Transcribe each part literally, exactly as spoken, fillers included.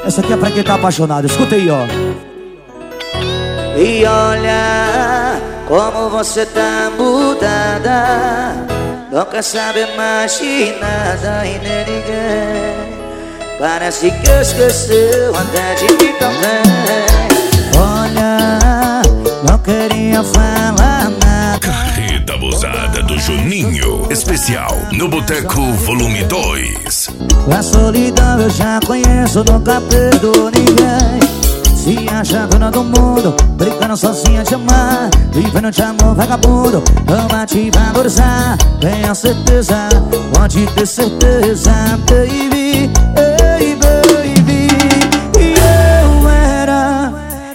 Essa aqui é pra quem tá apaixonado, escuta aí, ó. E olha como você tá mudada, não quer saber mais de nada e nem ninguém. Parece que esqueceu até de mim também. Olha, não queria falar nada. Carreta abusada do Juninho, especial no Boteco Volume dois. A solidão eu já conheço, nunca perdoo ninguém. Se acha dona do mundo, brincando sozinha de amar, vivendo de amor vagabundo, não vai te valorizar. Tenha certeza, pode ter certeza, baby, hey baby. E eu era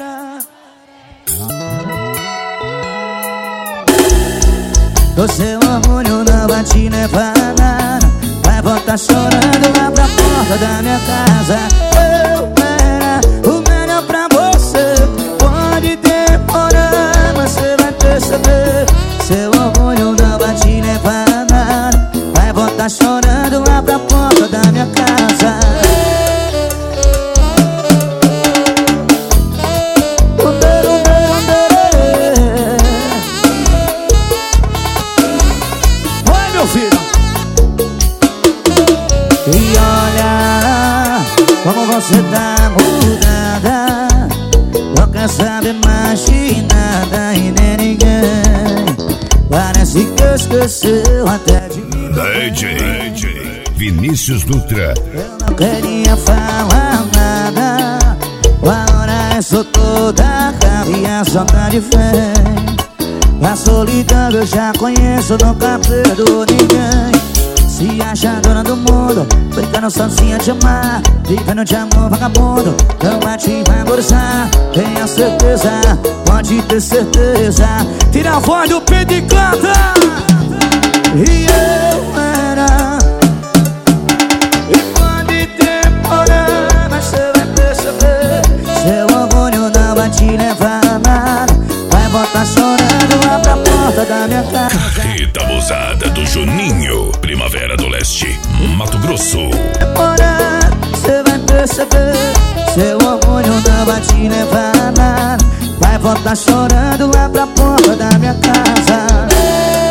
do seu orgulho, não vai te levar nada. Vai voltar chorando lá pra porta da minha casa. Eu era o melhor pra você. Pode demorar, mas você vai perceber. Seu orgulho não vai te levar nada. Vai voltar chorando lá pra porta da minha casa. Oi, meu filho. E olha como você tá mudada, não quer saber mais de nada e nem ninguém. Parece que esqueceu até de mim. D J Vinícius Dutra. Eu não queria falar nada, agora eu sou toda cara e a saudade vem. A solidão eu já conheço, nunca perdoo ninguém. Se acha dona do mundo, brincando sozinha de amar, vivendo de amor vagabundo, não vai te valorizar. Tenha certeza, pode ter certeza. Tira a voz do Pedro e canta. E eu era, e pode demorar, mas você vai perceber. Seu orgulho não vai te levar a nada. Vai voltar chorando lá pra porta da minha casa. Carreta abusada do Juninho, Primavera do Leste, Mato Grosso. Demorar, você vai perceber. Seu orgulho não vai te levar a nada. Vai voltar chorando lá pra porta da minha casa.